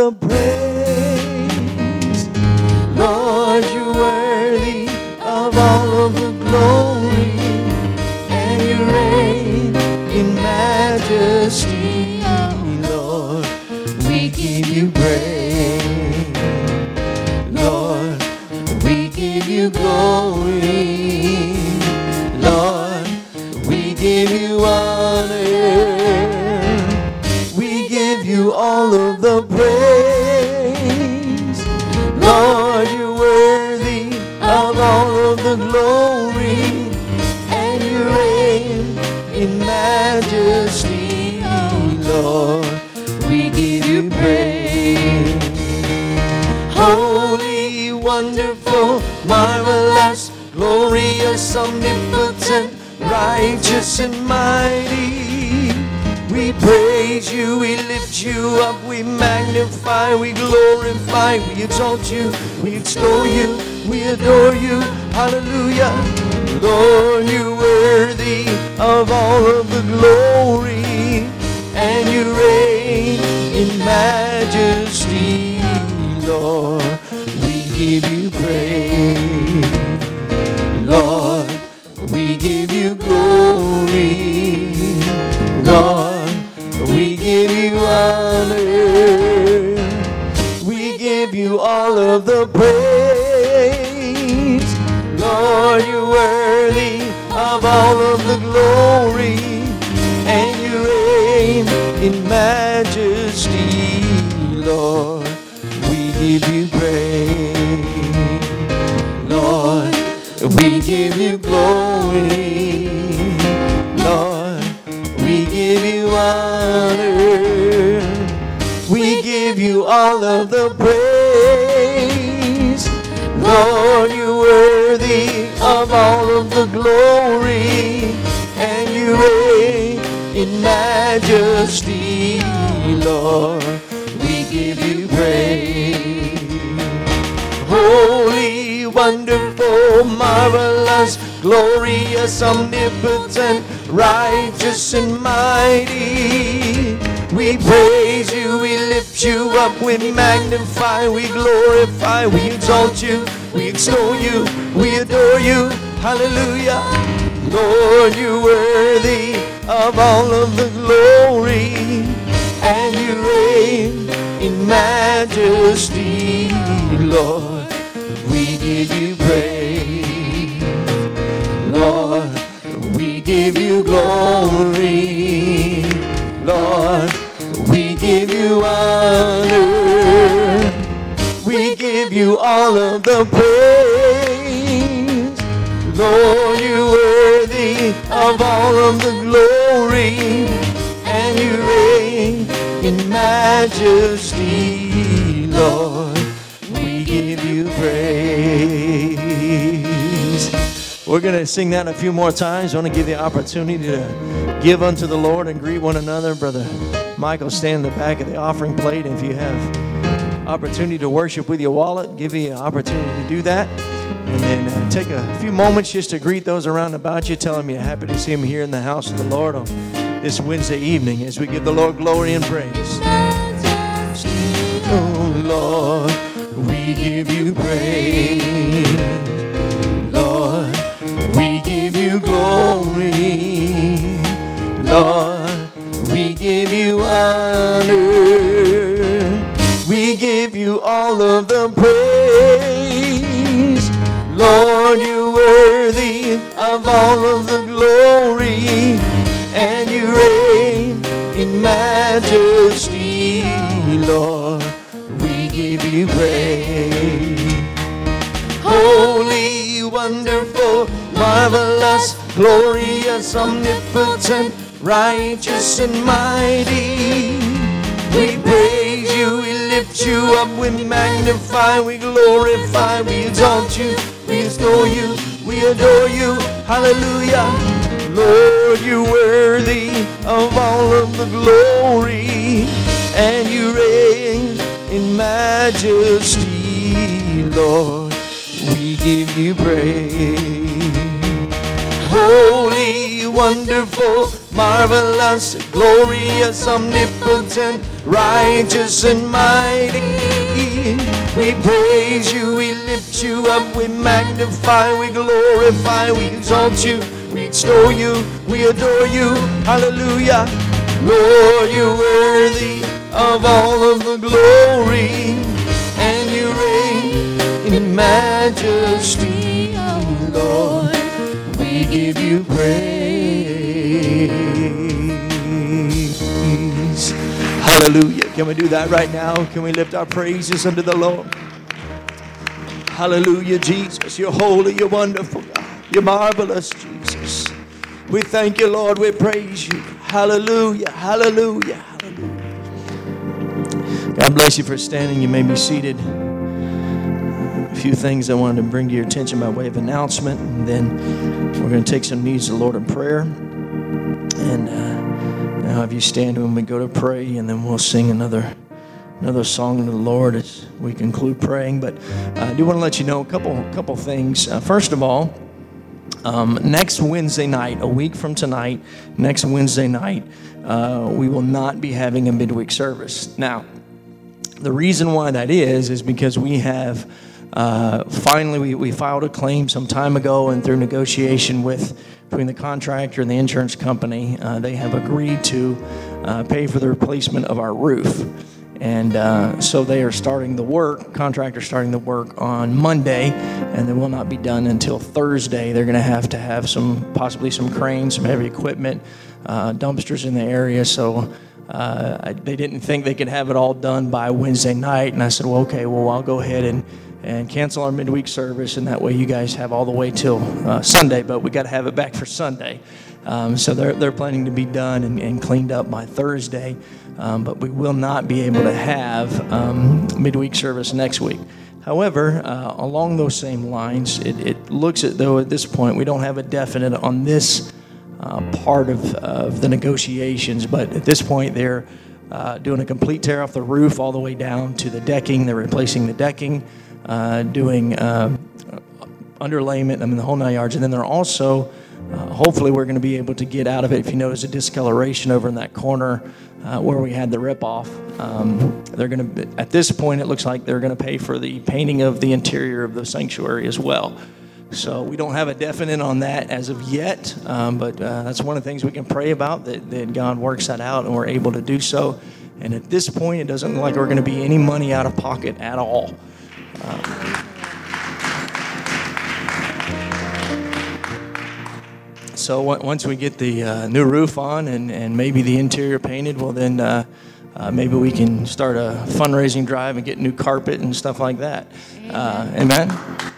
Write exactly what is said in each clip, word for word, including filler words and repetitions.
the praise. Lord, you're worthy of all of the glory, and you reign in majesty. Lord, we give you praise. Lord, we give you glory. Lord, we give you honor. We give you all of the praise. Lord, you're worthy of all of the glory, and you reign in majesty. Lord, we give you praise. Holy, wonderful, marvelous, glorious, omnipotent, righteous and mighty. We praise you, we lift you up, we magnify, we glorify, we exalt you, we extol you, we adore you. Hallelujah. Lord, you're worthy of all of the glory, and you reign in majesty. Lord, we give you praise. Lord, we give you glory. Lord, we give you honor. We give you all of the praise. Lord, you're worthy of all of the glory, and you reign in majesty. Lord, we give you praise. Lord, we give you glory. Lord, we give you honor. We give you all of the praise. Lord, you're worthy of all of the glory, and you reign in majesty. Lord, we give you praise. Holy, wonderful, marvelous, glorious, omnipotent, righteous and mighty. We praise you, we lift you up, we magnify, we glorify, we exalt you, we extol you, we adore you. Hallelujah. Lord, you're worthy of all of the glory, and you reign in majesty. Lord, we give you praise. Lord, we give you glory. Lord, we give you honor. We give you all of the praise. Lord, you're worthy of all of the glory, and you reign in majesty. Lord, we give you praise. We're going to sing that a few more times. I want to give you the opportunity to give unto the Lord and greet one another. Brother Michael, stand in the back of the offering plate. If you have opportunity to worship with your wallet, give you an opportunity to do that. And then uh, take a few moments just to greet those around about you. Tell them you're happy to see them here in the house of the Lord on this Wednesday evening as we give the Lord glory and praise. Oh, Lord, we give you praise. Lord, we give you glory. Lord, we give you honor. We give you all of the praise. Lord, you're worthy of all of the glory, and you reign in majesty. Lord, we give you praise. Holy, wonderful, marvelous, glorious, omnipotent, righteous and mighty. We praise you, we lift you up, we magnify, we glorify, we exalt you, we extol you, we adore you. Hallelujah. Lord, you're worthy of all of the glory, and you reign in majesty. Lord, we give you praise. Holy, wonderful, marvelous, glorious, omnipotent, righteous and mighty. We praise you, we lift you up, we magnify, we glorify, we exalt you, we extol you, we adore you. Hallelujah. Lord, you're worthy of all of the glory, and you reign in majesty, Lord. We give you praise. Hallelujah. Can we do that right now? Can we lift our praises unto the Lord? Hallelujah, Jesus. You're holy, you're wonderful, God. You're marvelous, Jesus. We thank you, Lord. We praise you. Hallelujah, hallelujah, hallelujah. God bless you for standing. You may be seated. A few things I wanted to bring to your attention by way of announcement, and then we're going to take some needs to the Lord in prayer. And uh, now have you stand when we go to pray, and then we'll sing another another song to the Lord as we conclude praying. But I do want to let you know a couple couple things. Uh, first of all, um, next Wednesday night, a week from tonight, next Wednesday night, uh, we will not be having a midweek service. Now, the reason why that is is because we have uh, finally we, we filed a claim some time ago, and through negotiation with between the contractor and the insurance company, uh, they have agreed to uh, pay for the replacement of our roof. And uh, so they are starting the work, contractor starting the work on Monday, and they will not be done until Thursday. They're going to have to have some, possibly some cranes, some heavy equipment, uh, dumpsters in the area. So uh, I, they didn't think they could have it all done by Wednesday night. And I said, well, okay, well, I'll go ahead and, and cancel our midweek service, and that way you guys have all the way till uh, Sunday, but we got to have it back for Sunday. Um, so they're they're planning to be done and, and cleaned up by Thursday, um, but we will not be able to have um, midweek service next week. However, uh, along those same lines, it, it looks as though at this point we don't have a definite on this uh, part of, of the negotiations, but at this point they're uh, doing a complete tear off the roof all the way down to the decking. They're replacing the decking, uh, doing uh, underlayment, I mean the whole nine yards, and then they're also Uh, hopefully we're going to be able to get out of it. If you notice a discoloration over in that corner uh, where we had the rip-off, um, they're going to, at this point, it looks like they're going to pay for the painting of the interior of the sanctuary as well. So we don't have a definite on that as of yet, um, but uh, that's one of the things we can pray about, that, that God works that out and we're able to do so. And at this point, it doesn't look like we're going to be any money out of pocket at all. Uh, So once we get the uh, new roof on and, and maybe the interior painted, well then uh, uh, maybe we can start a fundraising drive and get new carpet and stuff like that. Uh, amen?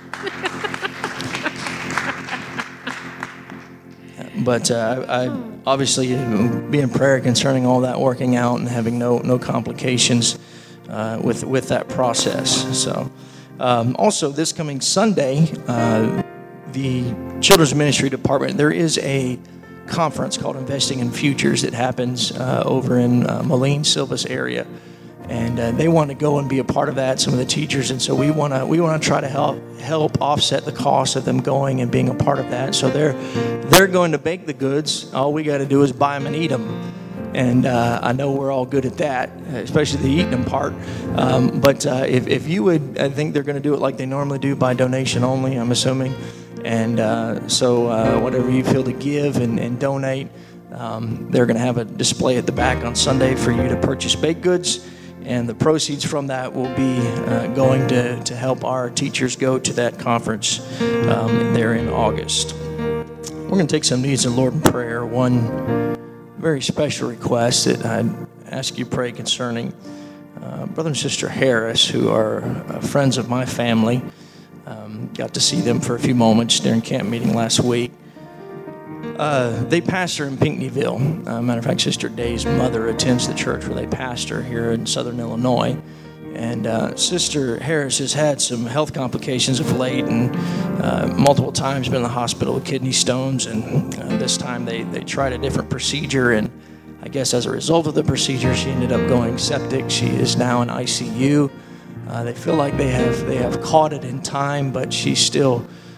But uh, I obviously be in prayer concerning all that working out and having no no complications uh, with with that process. So um, also this coming Sunday, uh, the Children's Ministry Department, there is a conference called Investing in Futures that happens uh, over in uh, Moline, Silvis area, and uh, they want to go and be a part of that. Some of the teachers, and so we want to we want to try to help help offset the cost of them going and being a part of that. So they're they're going to bake the goods. All we got to do is buy them and eat them. And uh, I know we're all good at that, especially the eating them part. Um, but uh, if if you would, I think they're going to do it like they normally do, by donation only, I'm assuming. And uh, so uh, whatever you feel to give and, and donate, um, they're going to have a display at the back on Sunday for you to purchase baked goods. And the proceeds from that will be uh, going to, to help our teachers go to that conference um, there in August. We're going to take some needs of the Lord in prayer. One very special request that I'd ask you to pray concerning uh, Brother and Sister Harris, who are uh, friends of my family. Um, got to see them for a few moments during camp meeting last week. Uh, they pastor in Pinckneyville. Uh, matter of fact, Sister Day's mother attends the church where they pastor here in Southern Illinois. And uh, Sister Harris has had some health complications of late, and uh, multiple times been in the hospital with kidney stones. And uh, this time they, they tried a different procedure, and I guess as a result of the procedure, she ended up going septic. She is now in I C U. Uh, they feel like they have they have caught it in time, but she's still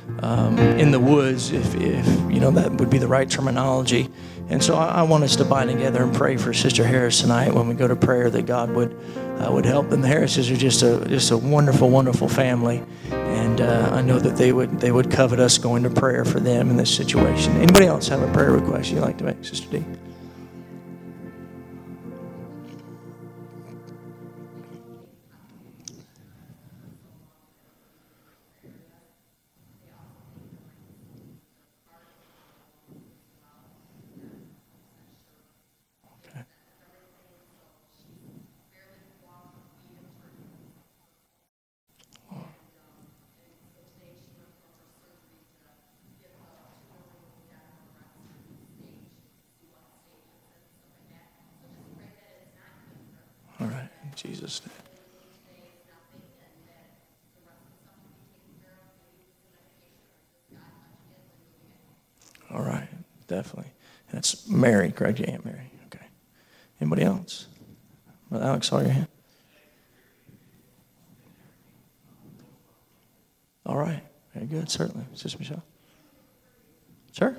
um, in the woods, if, if you know that would be the right terminology. And so I, I want us to bind together and pray for Sister Harris tonight when we go to prayer, that God would uh, would help them. The Harrises are just a just a wonderful, wonderful family, and uh, I know that they would they would covet us going to prayer for them in this situation. Anybody else have a prayer request you'd like to make, Sister D? All right, in Jesus' name. All right, definitely. That's Mary, correct? Your Aunt Mary. Okay. Anybody else? Brother Alex, saw your hand. All right, very good, certainly. Sister Michelle? Sure.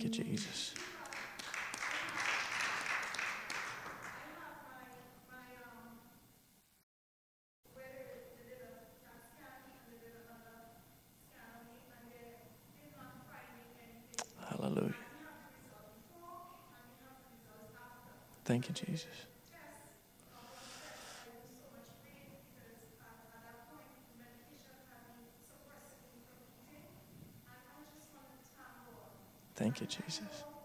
you, Jesus. Hallelujah. Thank you, Jesus. Thank you, Jesus.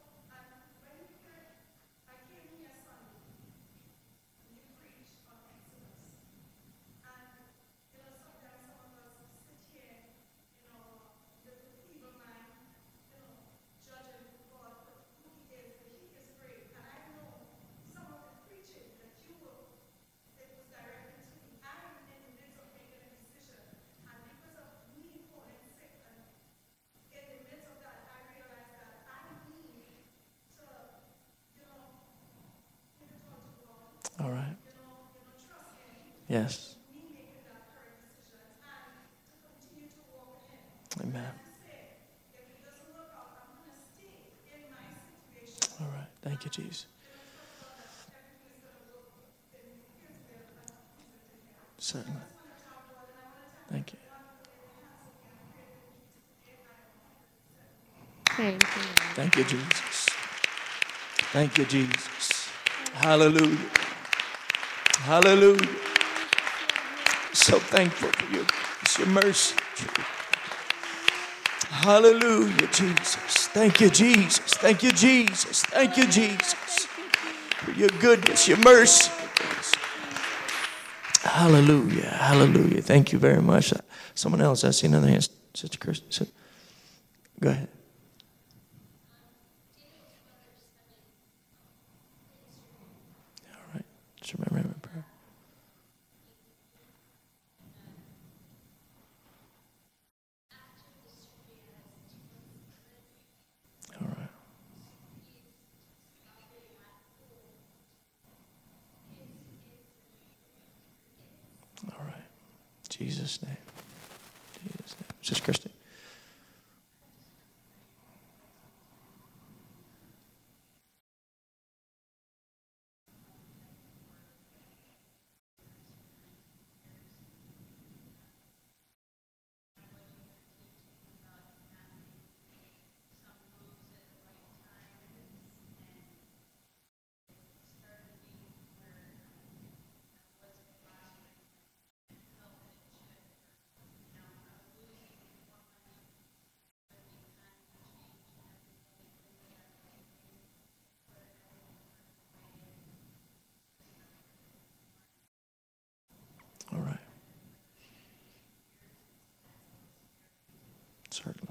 All right. Yes. Amen. All right. Thank you, Jesus. Certainly. Thank you. Thank you. Thank you, Jesus. Thank you, Jesus. Hallelujah. Hallelujah. So thankful for your, your mercy. Hallelujah, Jesus. Thank you, Jesus. Thank you, Jesus. Thank you, Jesus. For your goodness, your mercy. Hallelujah. Hallelujah. Thank you very much. Someone else, I see another hand. Sister Kirsten. Go ahead. All right. Just remember my prayer. All right. All right. Jesus' name. Jesus' name. Sister Christy. All right. Certainly.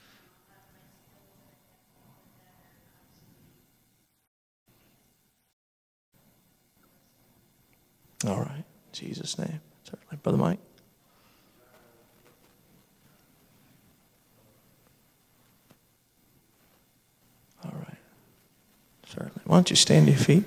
All right. In Jesus' name. Certainly. Brother Mike. All right. Certainly. Why don't you stand to your feet?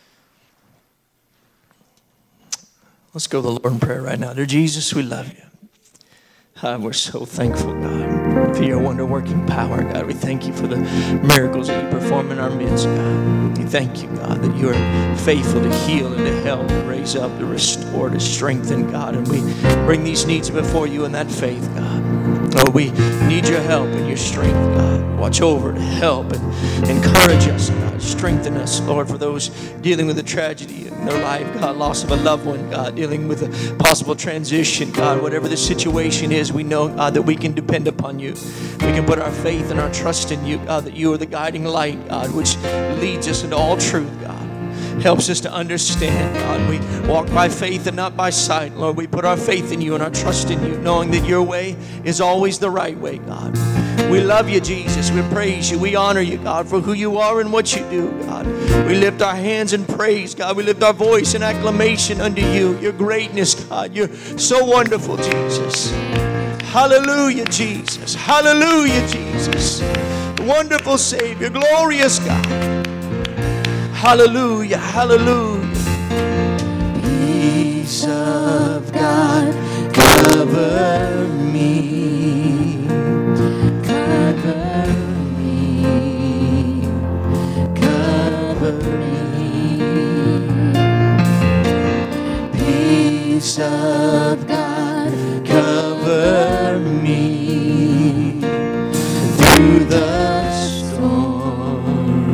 Let's go to the Lord in prayer right now. Dear Jesus, we love you. God, we're so thankful, God, for your wonder-working power, God. We thank you for the miracles that you perform in our midst, God. We thank you, God, that you are faithful to heal and to help, to raise up, to restore, to strengthen, God. And we bring these needs before you in that faith, God. Oh, we need your help and your strength, God. Watch over to help and encourage us, God. Strengthen us, Lord, for those dealing with a tragedy in their life, God, loss of a loved one, God, dealing with a possible transition, God, whatever the situation is, we know, God, that we can depend upon you. We can put our faith and our trust in you, God, that you are the guiding light, God, which leads us into all truth, God. Helps us to understand, God. We walk by faith and not by sight, Lord. We put our faith in you and our trust in you, knowing that your way is always the right way, God. We love you, Jesus. We praise you. We honor you, God, for who you are and what you do, God. We lift our hands in praise, God. We lift our voice in acclamation unto you, your greatness, God. You're so wonderful, Jesus. Hallelujah, Jesus. Hallelujah, Jesus. Wonderful Savior, glorious God. Hallelujah, hallelujah. Peace of God, cover me, cover me. Peace of God, cover me through the storm.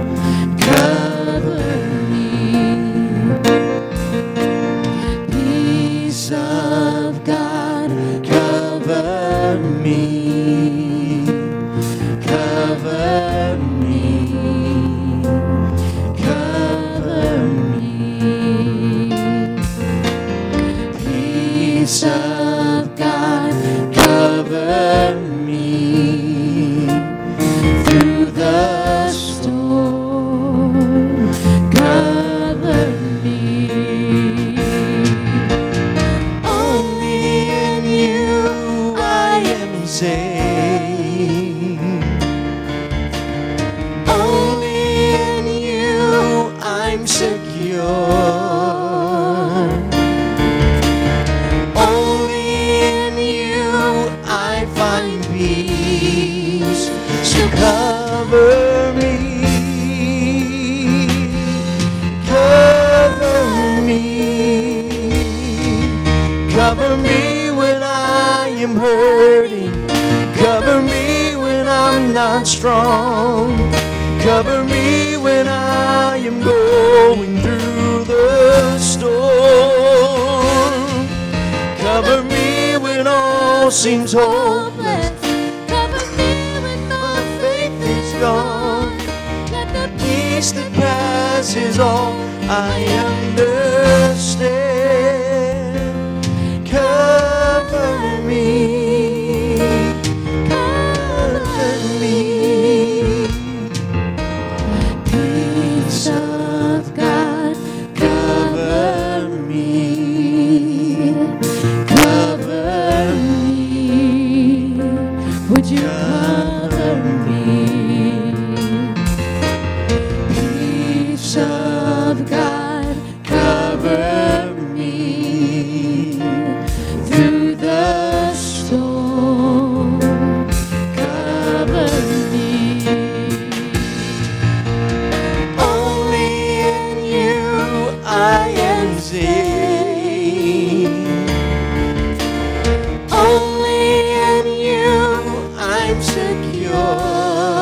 Cover me. Peace of God, cover me. Cover me. Cover me. Peace of God, cover me through the storm. Cover me. Only in you I am saved. Only in you I'm secure. Cover me, cover me, cover me when I am hurting, cover me when I'm not strong, cover me when I am going through the storm, cover me when all seems hopeless. Gone. Let the peace that passes all I understand cover me, cover me. Peace of God, cover me, cover me. Would you cover me? Of God, cover me through the storm. Cover me. Only in you I am saved. Only in you I'm secure.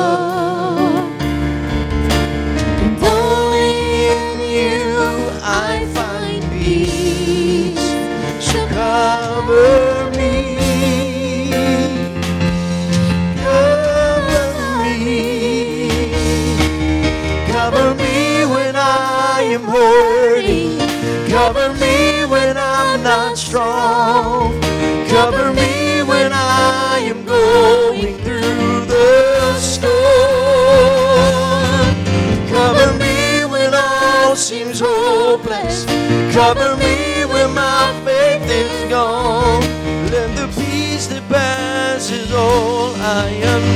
Cover me, cover me, cover me when I am hurting, cover me when I'm not strong, cover me when I am going through the storm, cover me when all seems hopeless, cover me when my faith is gone. Let the peace that passes all I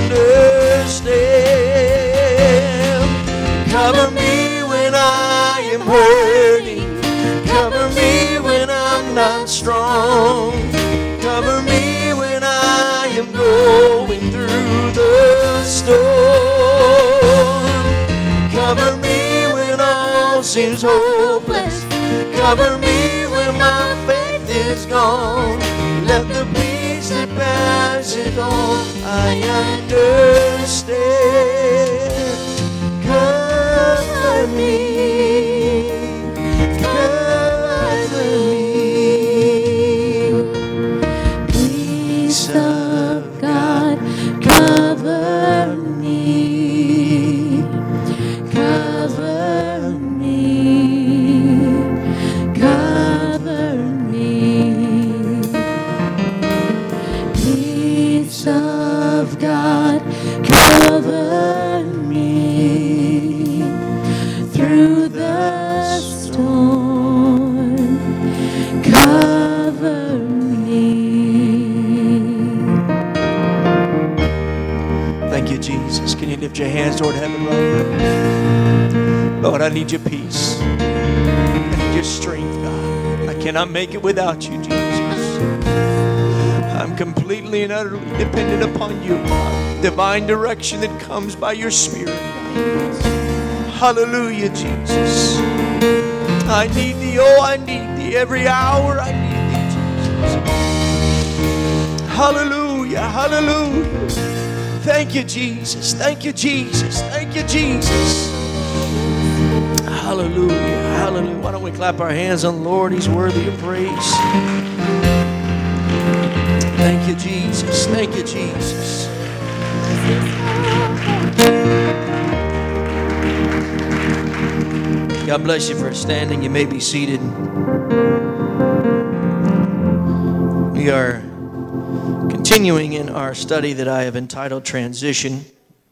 understand cover me when I am hurting, cover me when I'm not strong, cover me when I am going through the storm, cover me when all seems hopeless, cover me when my faith is gone. Let the peace that passes all I understand cover me, cover me. Peace of God, cover me, cover me, cover me. Peace of God, cover me through the storm. Cover me. Thank you, Jesus. Can you lift your hands toward heaven right now? Lord, I need your peace. I need your strength, God. I cannot make it without you, Jesus. I'm completely and utterly dependent upon you, God. Divine direction that comes by your Spirit. Hallelujah, Jesus. I need thee, oh, I need thee. Every hour I need thee. Hallelujah, hallelujah. Thank you, Jesus. Thank you, Jesus. Thank you, Jesus. Hallelujah, hallelujah. Why don't we clap our hands on the Lord? He's worthy of praise. Thank you, Jesus. Thank you, Jesus. God bless you for standing. You may be seated. We are continuing in our study that I have entitled Transition.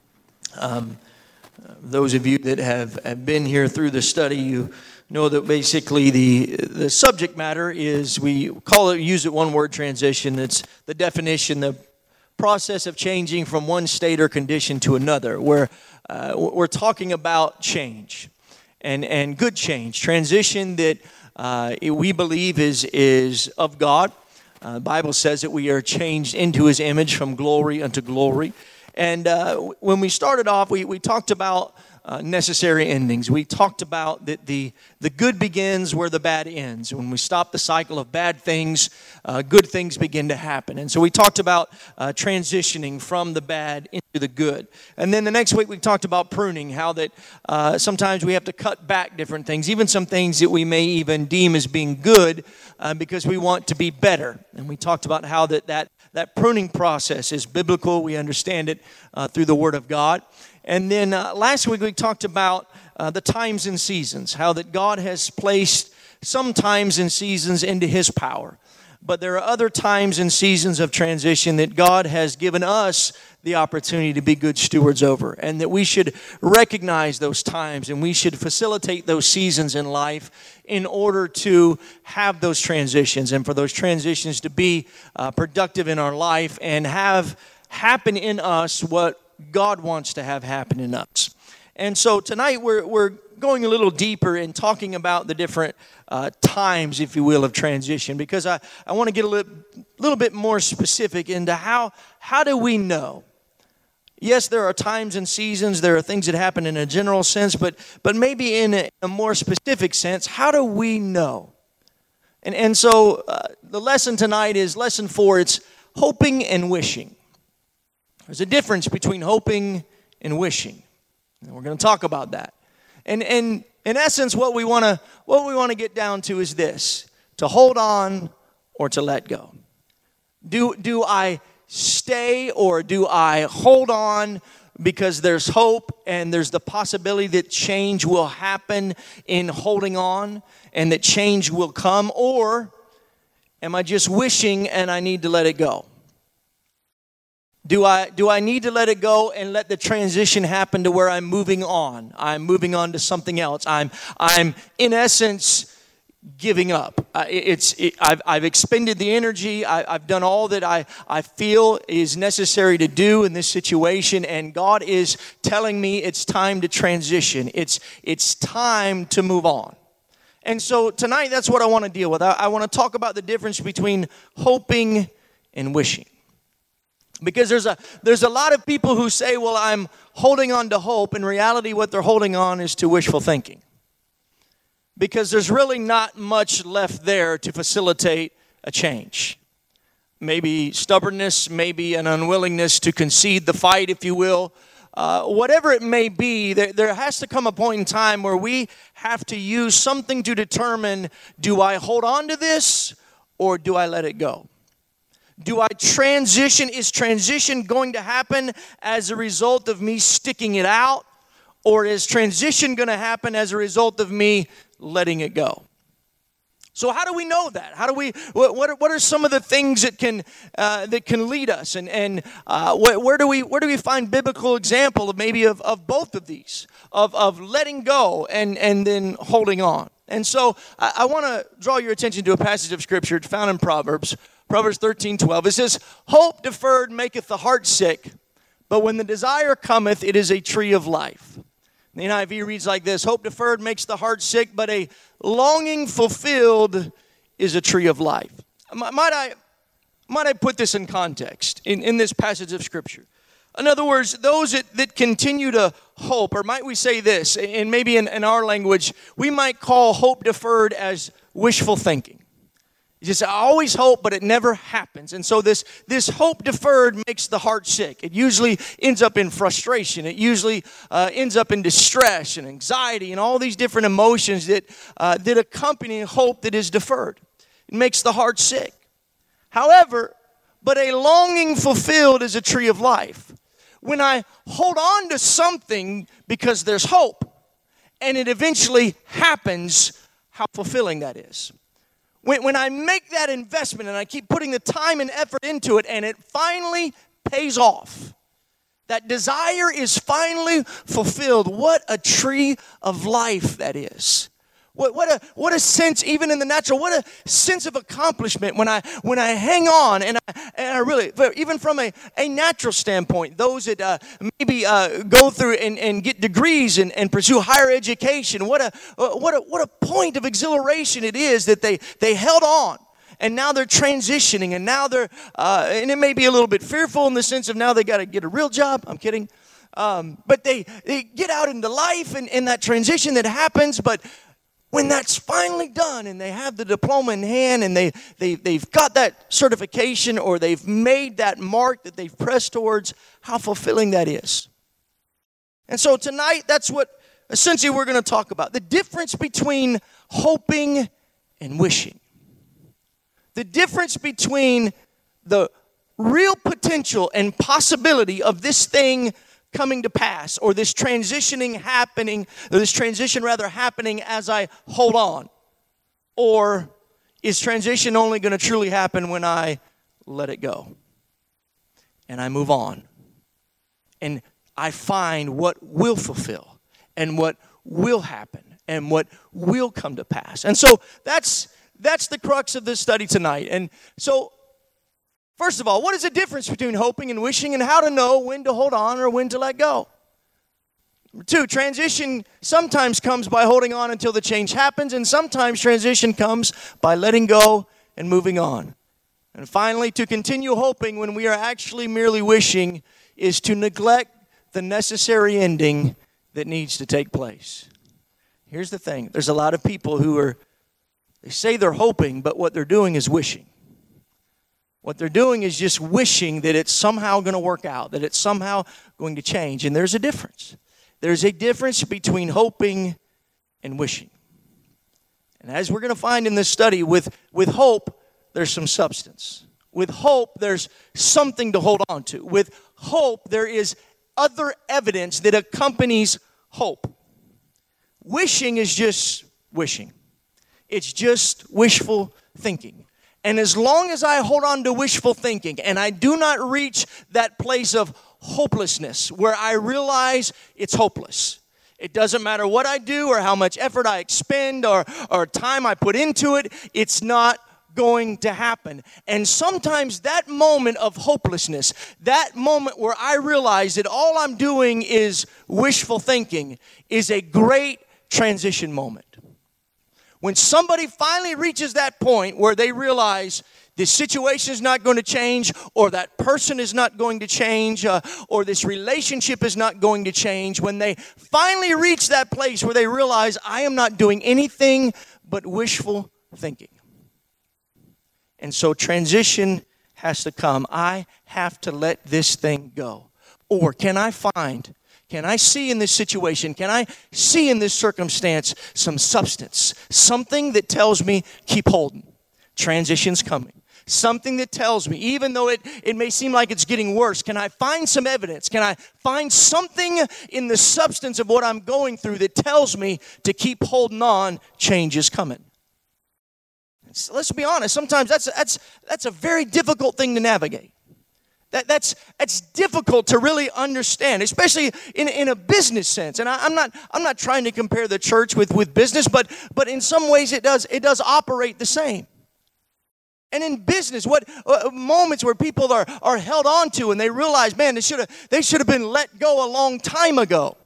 Um, those of you that have, have been here through the study, you know that basically the the subject matter is, we call it, use it one word, transition. It's the definition, the process of changing from one state or condition to another. Where uh, we're talking about change and and good change, transition that uh, we believe is is of God. Uh, the Bible says that we are changed into His image from glory unto glory. And uh, when we started off, we, we talked about uh, necessary endings. We talked about that the, the good begins where the bad ends. When we stop the cycle of bad things, uh, good things begin to happen. And so we talked about uh, transitioning from the bad into the good. And then the next week we talked about pruning, how that uh, sometimes we have to cut back different things, even some things that we may even deem as being good uh, because we want to be better. And we talked about how that that That pruning process is biblical. We understand it uh, through the Word of God. And then uh, last week we talked about uh, the times and seasons, how that God has placed some times and seasons into His power. But there are other times and seasons of transition that God has given us the opportunity to be good stewards over, and that we should recognize those times and we should facilitate those seasons in life in order to have those transitions, and for those transitions to be uh, productive in our life and have happen in us what God wants to have happen in us. And so tonight we're we're going a little deeper in talking about the different uh, times, if you will, of transition, because I, I want to get a little, little bit more specific into how how do we know? Yes, there are times and seasons, there are things that happen in a general sense, but but maybe in a, a more specific sense, how do we know? And, and so uh, the lesson tonight is lesson four, it's hoping and wishing. There's a difference between hoping and wishing. And we're going to talk about that. And and in essence, what we want to what we want to get down to is this: to hold on or to let go. Do do I stay or do I hold on because there's hope and there's the possibility that change will happen in holding on and that change will come, or am I just wishing and I need to let it go? Do I do I need to let it go and let the transition happen to where I'm moving on? I'm moving on to something else. I'm I'm in essence giving up. Uh, it's it, I've I've expended the energy. I, I've done all that I I feel is necessary to do in this situation, and God is telling me it's time to transition. It's it's time to move on. And so tonight, that's what I want to deal with. I, I want to talk about the difference between hoping and wishing. Because there's a there's a lot of people who say, well, I'm holding on to hope. In reality, what they're holding on is to wishful thinking. Because there's really not much left there to facilitate a change. Maybe stubbornness, maybe an unwillingness to concede the fight, if you will. Uh, whatever it may be, there, there has to come a point in time where we have to use something to determine, do I hold on to this or do I let it go? Do I transition? Is transition going to happen as a result of me sticking it out? Or is transition going to happen as a result of me letting it go? So how do we know that? How do we? What what are, what are some of the things that can uh, that can lead us? And and uh, where, where do we where do we find biblical example of maybe of, of both of these, of of letting go and and then holding on? And so I, I want to draw your attention to a passage of Scripture found in Proverbs, Proverbs thirteen twelve. It says, "Hope deferred maketh the heart sick, but when the desire cometh, it is a tree of life." The N I V reads like this: "Hope deferred makes the heart sick, but a longing fulfilled is a tree of life." Might I, might I put this in context in, in this passage of Scripture? In other words, those that, that continue to hope, or might we say this, and maybe in, in our language, we might call hope deferred as wishful thinking. You just I always hope, but it never happens. And so this, this hope deferred makes the heart sick. It usually ends up in frustration. It usually uh, ends up in distress and anxiety and all these different emotions that, uh, that accompany hope that is deferred. It makes the heart sick. However, but a longing fulfilled is a tree of life. When I hold on to something because there's hope, and it eventually happens, how fulfilling that is. When, when I make that investment and I keep putting the time and effort into it and it finally pays off, that desire is finally fulfilled. What a tree of life that is. What, what a what a sense, even in the natural, what a sense of accomplishment when I when I hang on and I, and I really, even from a, a natural standpoint, those that uh, maybe uh, go through and, and get degrees and, and pursue higher education, what a what a what a point of exhilaration it is that they they held on. And now they're transitioning, and now they're, uh, and it may be a little bit fearful in the sense of now they got to get a real job. I'm kidding. Um, but they, they get out into life and, and that transition that happens, but when that's finally done and they have the diploma in hand and they, they, they've got that certification or they've made that mark that they've pressed towards, how fulfilling that is. And so tonight, that's what essentially we're going to talk about. The difference between hoping and wishing. The difference between the real potential and possibility of this thing coming to pass, or this transitioning happening, or this transition rather happening as I hold on, or is transition only going to truly happen when I let it go and I move on and I find what will fulfill and what will happen and what will come to pass. And so that's that's the crux of this study tonight. And so first of all, what is the difference between hoping and wishing, and how to know when to hold on or when to let go? Number two, transition sometimes comes by holding on until the change happens, and sometimes transition comes by letting go and moving on. And finally, to continue hoping when we are actually merely wishing is to neglect the necessary ending that needs to take place. Here's the thing. There's a lot of people who are, they say they're hoping, but what they're doing is wishing. What they're doing is just wishing that it's somehow going to work out, that it's somehow going to change. And there's a difference. There's a difference between hoping and wishing. And as we're going to find in this study, with, with hope, there's some substance. With hope, there's something to hold on to. With hope, there is other evidence that accompanies hope. Wishing is just wishing. It's just wishful thinking. And as long as I hold on to wishful thinking and I do not reach that place of hopelessness where I realize it's hopeless, it doesn't matter what I do or how much effort I expend or, or time I put into it, it's not going to happen. And sometimes that moment of hopelessness, that moment where I realize that all I'm doing is wishful thinking, is a great transition moment. When somebody finally reaches that point where they realize this situation is not going to change, or that person is not going to change, uh, or this relationship is not going to change, when they finally reach that place where they realize I am not doing anything but wishful thinking. And so transition has to come. I have to let this thing go. Or can I find Can I see in this situation, can I see in this circumstance some substance? Something that tells me, keep holding. Transition's coming. Something that tells me, even though it, it may seem like it's getting worse, can I find some evidence? Can I find something in the substance of what I'm going through that tells me to keep holding on? Change is coming. So let's be honest, sometimes that's, that's, that's a very difficult thing to navigate. That, that's that's difficult to really understand, especially in, in a business sense. And I, I'm not I'm not trying to compare the church with, with business, but but in some ways it does it does operate the same. And in business, what uh, moments where people are, are held on to and they realize, man, they should have they should have been let go a long time ago.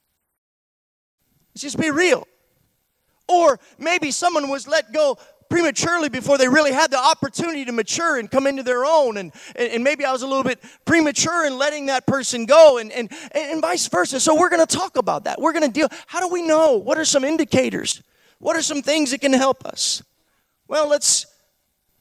Let's just be real. Or maybe someone was let go prematurely before they really had the opportunity to mature and come into their own, and, and maybe I was a little bit premature in letting that person go, and, and, and vice versa. So we're going to talk about that. We're going to deal, how do we know? What are some indicators? What are some things that can help us? Well, let's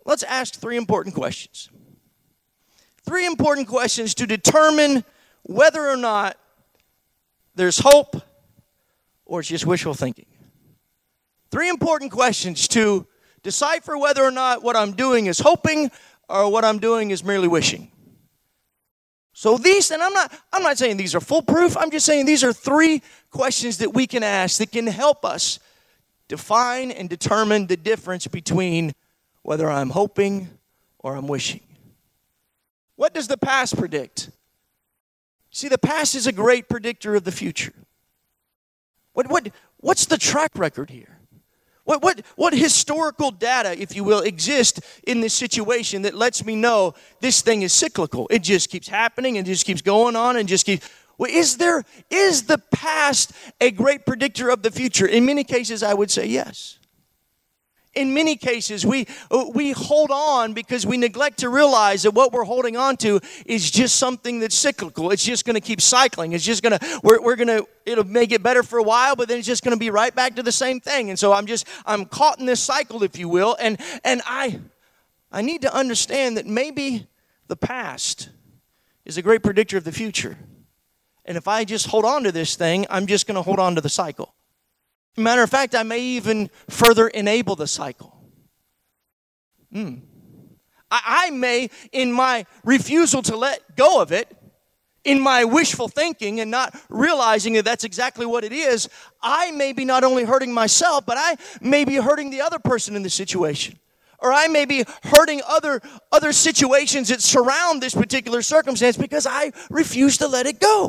let's ask three important questions. Three important questions to determine whether or not there's hope or it's just wishful thinking. Three important questions to decipher whether or not what I'm doing is hoping or what I'm doing is merely wishing. So these, and I'm not, I'm not saying these are foolproof. I'm just saying these are three questions that we can ask that can help us define and determine the difference between whether I'm hoping or I'm wishing. What does the past predict? See, the past is a great predictor of the future. What, what, what's the track record here? What, what, what historical data, if you will, exist in this situation that lets me know this thing is cyclical? It just keeps happening and just keeps going on and just keeps... Well, is there, is the past a great predictor of the future? In many cases, I would say yes. In many cases, we, we hold on because we neglect to realize that what we're holding on to is just something that's cyclical. It's just going to keep cycling. It's just going to, we're, we're going to, it'll make it better for a while, but then it's just going to be right back to the same thing. And so I'm just, I'm caught in this cycle, if you will. And, and I, I need to understand that maybe the past is a great predictor of the future. And if I just hold on to this thing, I'm just going to hold on to the cycle. Matter of fact, I may even further enable the cycle. Hmm. I, I may, in my refusal to let go of it, in my wishful thinking and not realizing that that's exactly what it is, I may be not only hurting myself, but I may be hurting the other person in the situation. Or I may be hurting other, other situations that surround this particular circumstance because I refuse to let it go.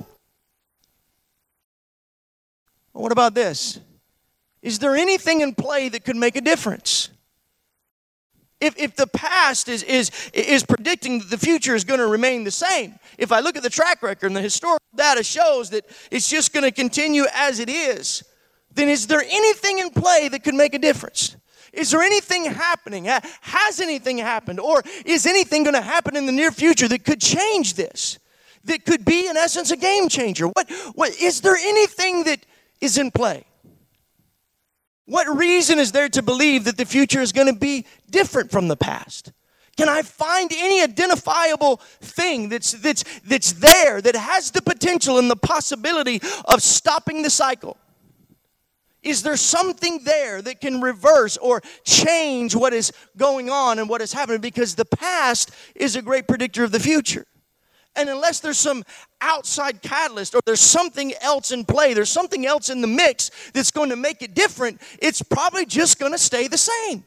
Well, what about this? Is there anything in play that could make a difference? If, if the past is, is, is predicting that the future is going to remain the same, if I look at the track record and the historical data shows that it's just going to continue as it is, then is there anything in play that could make a difference? Is there anything happening? Has anything happened? Or is anything going to happen in the near future that could change this? That could be, in essence, a game changer? What, what, is there anything that is in play? What reason is there to believe that the future is going to be different from the past? Can I find any identifiable thing that's, that's, that's there that has the potential and the possibility of stopping the cycle? Is there something there that can reverse or change what is going on and what is happening? Because the past is a great predictor of the future. And unless there's some outside catalyst or there's something else in play, there's something else in the mix that's going to make it different, it's probably just going to stay the same.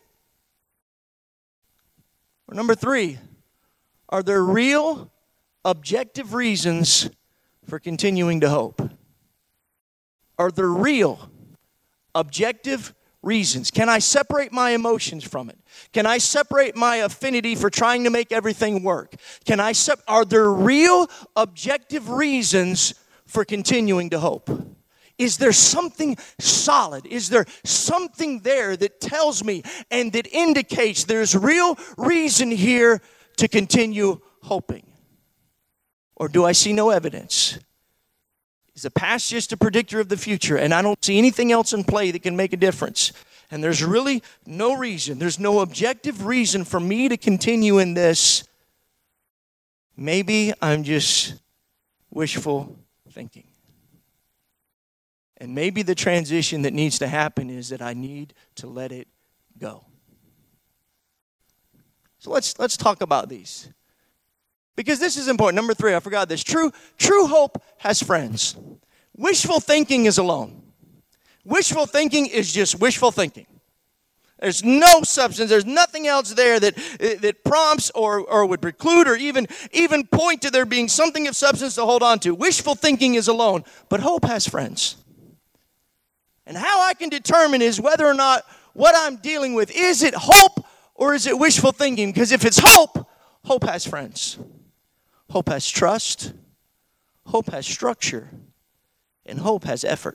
Or number three, are there real, objective reasons for continuing to hope? Are there real, objective reasons? Can I separate my emotions from it? Can I separate my affinity for trying to make everything work? Can I sep- Are there real, objective reasons for continuing to hope? Is there something solid? Is there something there that tells me and that indicates there's real reason here to continue hoping? Or do I see no evidence? Is the past just a predictor of the future and I don't see anything else in play that can make a difference? And there's really no reason, there's no objective reason for me to continue in this. Maybe I'm just wishful thinking. And maybe the transition that needs to happen is that I need to let it go. So let's let's talk about these. Because this is important. Number three, I forgot this. True, true hope has friends. Wishful thinking is alone. Wishful thinking is just wishful thinking. There's no substance. There's nothing else there that, that prompts or, or would preclude or even, even point to there being something of substance to hold on to. Wishful thinking is alone, but hope has friends. And how I can determine is whether or not what I'm dealing with, is it hope or is it wishful thinking? Because if it's hope, hope has friends. Hope has trust. Hope has structure. And hope has effort.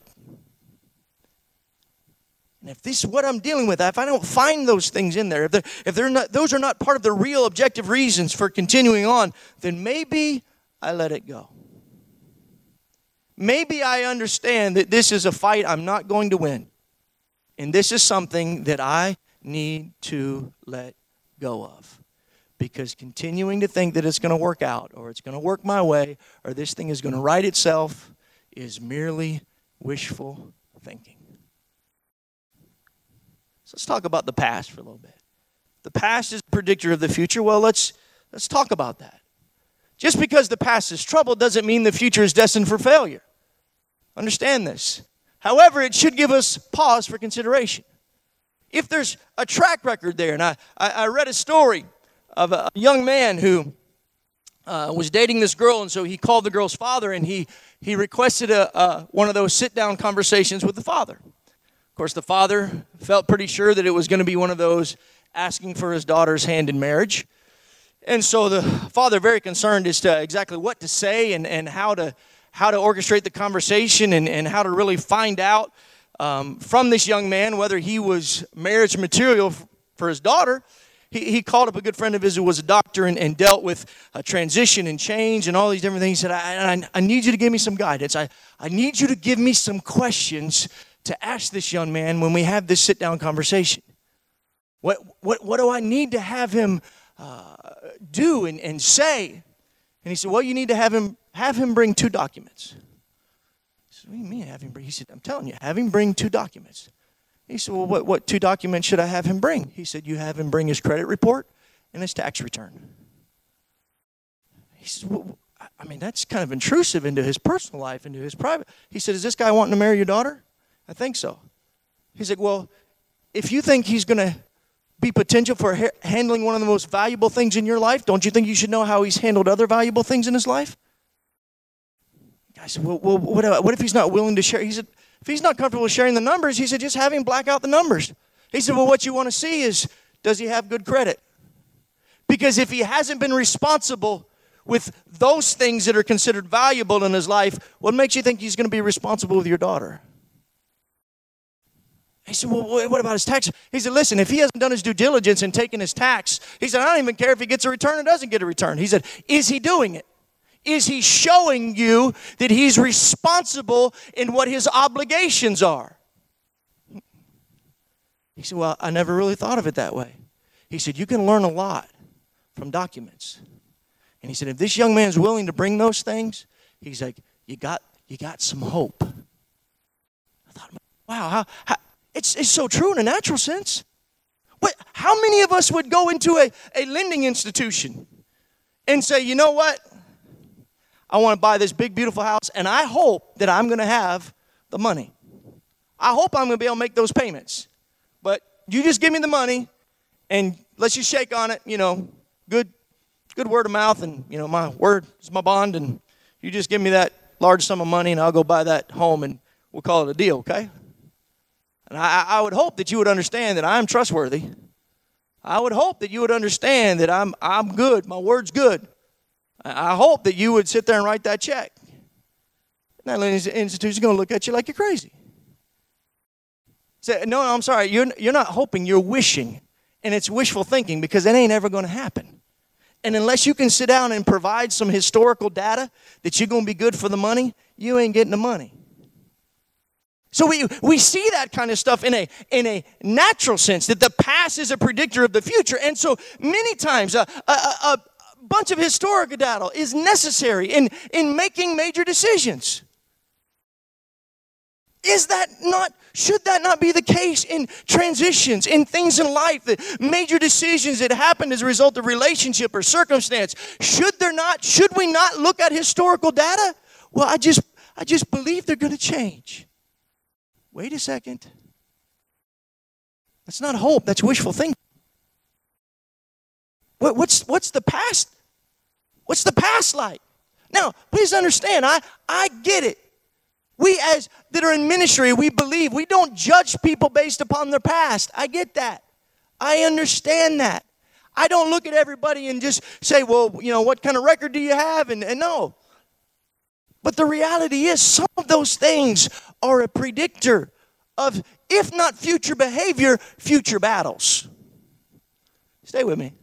And if this is what I'm dealing with, if I don't find those things in there, if they're, if they're not, those are not part of the real objective reasons for continuing on, then maybe I let it go. Maybe I understand that this is a fight I'm not going to win. And this is something that I need to let go of. Because continuing to think that it's going to work out, or it's going to work my way, or this thing is going to right itself is merely wishful thinking. So let's talk about the past for a little bit. The past is a predictor of the future. Well, let's let's talk about that. Just because the past is troubled doesn't mean the future is destined for failure. Understand this. However, it should give us pause for consideration. If there's a track record there, and I, I, I read a story of a young man who uh, was dating this girl, and so he called the girl's father, and he, he requested a, a, one of those sit-down conversations with the father. Of course, the father felt pretty sure that it was going to be one of those asking for his daughter's hand in marriage. And so the father, very concerned as to exactly what to say and, and how to how to orchestrate the conversation and, and how to really find out um, from this young man whether he was marriage material f- for his daughter. He, he called up a good friend of his who was a doctor and, and dealt with a transition and change and all these different things. He said, I, I, I need you to give me some guidance. I, I need you to give me some questions to ask this young man when we have this sit-down conversation. What, what, what do I need to have him uh, do and, and say? And he said, well, you need to have him have him bring two documents. I said, what do you mean have him bring? He said, I'm telling you, have him bring two documents. He said, well, what, what two documents should I have him bring? He said, you have him bring his credit report and his tax return. He said, well, I mean, that's kind of intrusive into his personal life, into his private. He said, is this guy wanting to marry your daughter? I think so. He said, well, if you think he's going to be potential for ha- handling one of the most valuable things in your life, don't you think you should know how he's handled other valuable things in his life? I said, well, well what, what if he's not willing to share? He said, if he's not comfortable sharing the numbers, he said, just have him black out the numbers. He said, well, what you want to see is, does he have good credit? Because if he hasn't been responsible with those things that are considered valuable in his life, what makes you think he's going to be responsible with your daughter? He said, well, what about his tax? He said, listen, if he hasn't done his due diligence and taken his tax, he said, I don't even care if he gets a return or doesn't get a return. He said, is he doing it? Is he showing you that he's responsible in what his obligations are? He said, well, I never really thought of it that way. He said, you can learn a lot from documents. And he said, if this young man's willing to bring those things, he's like, you got you got some hope. I thought, wow, how, how it's, it's so true in a natural sense. But how many of us would go into a, a lending institution and say, you know what? I want to buy this big, beautiful house, and I hope that I'm going to have the money. I hope I'm going to be able to make those payments. But you just give me the money, and let's just shake on it, you know, good good word of mouth, and, you know, my word is my bond, and you just give me that large sum of money, and I'll go buy that home, and we'll call it a deal, okay? And I, I would hope that you would understand that I'm trustworthy. I would hope that you would understand that I'm I'm good. My word's good. I hope that you would sit there and write that check. That institution is going to look at you like you're crazy. Say, no, no, I'm sorry. You're, you're not hoping. You're wishing. And it's wishful thinking because that ain't ever going to happen. And unless you can sit down and provide some historical data that you're going to be good for the money, you ain't getting the money. So we, we see that kind of stuff in a, in a natural sense, that the past is a predictor of the future. And so many times a, a, a bunch of historical data is necessary in, in making major decisions. Is that not, should that not be the case in transitions, in things in life, the major decisions that happen as a result of relationship or circumstance? Should there not, should we not look at historical data? Well, I just, I just believe they're going to change. Wait a second. That's not hope, that's wishful thinking. What, what's, what's the past? What's the past like? Now, please understand, I, I get it. We as that are in ministry, we believe. We don't judge people based upon their past. I get that. I understand that. I don't look at everybody and just say, well, you know, what kind of record do you have? And, and no. But the reality is some of those things are a predictor of, if not future behavior, future battles. Stay with me.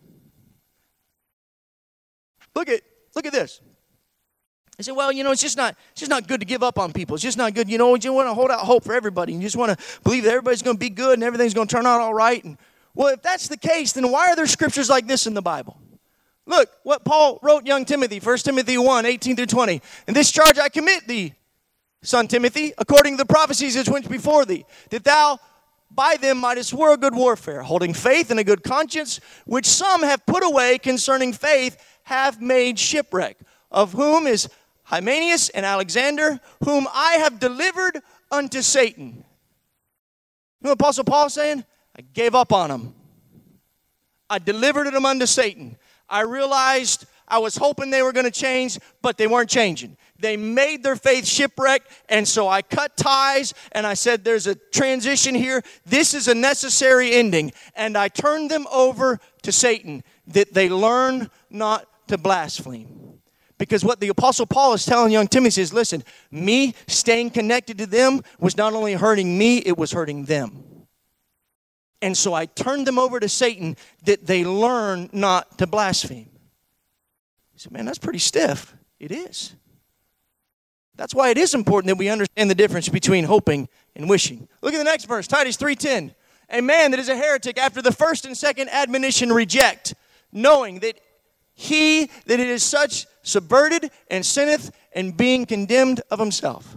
Look at look at this. I said, well, you know, it's just not it's just not good to give up on people. It's just not good. You know, you want to hold out hope for everybody. You just want to believe that everybody's going to be good and everything's going to turn out all right. And Well, if that's the case, then why are there scriptures like this in the Bible? Look what Paul wrote young Timothy, First Timothy one, eighteen through twenty. "And this charge I commit thee, son Timothy, according to the prophecies which went before thee, that thou by them mightest war a good warfare, holding faith and a good conscience, which some have put away concerning faith, have made shipwreck, of whom is Hymenaeus and Alexander, whom I have delivered unto Satan." You know what Apostle Paul is saying? I gave up on them. I delivered them unto Satan. I realized I was hoping they were going to change, but they weren't changing. They made their faith shipwrecked, and so I cut ties, and I said, there's a transition here. This is a necessary ending. And I turned them over to Satan, that they learn not to blaspheme. Because what the Apostle Paul is telling young Timothy is, listen, me staying connected to them was not only hurting me, it was hurting them. And so I turned them over to Satan that they learn not to blaspheme. He said, man, that's pretty stiff. It is. That's why it is important that we understand the difference between hoping and wishing. Look at the next verse, Titus three ten. "A man that is a heretic after the first and second admonition reject, knowing that he that it is such subverted and sinneth, and being condemned of himself."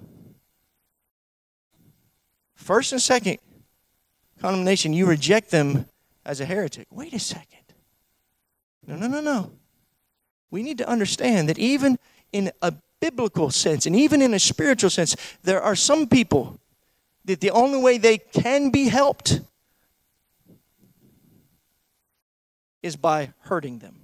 First and second condemnation, you reject them as a heretic. Wait a second. No, no, no, no. We need to understand that even in a biblical sense and even in a spiritual sense, there are some people that the only way they can be helped is by hurting them.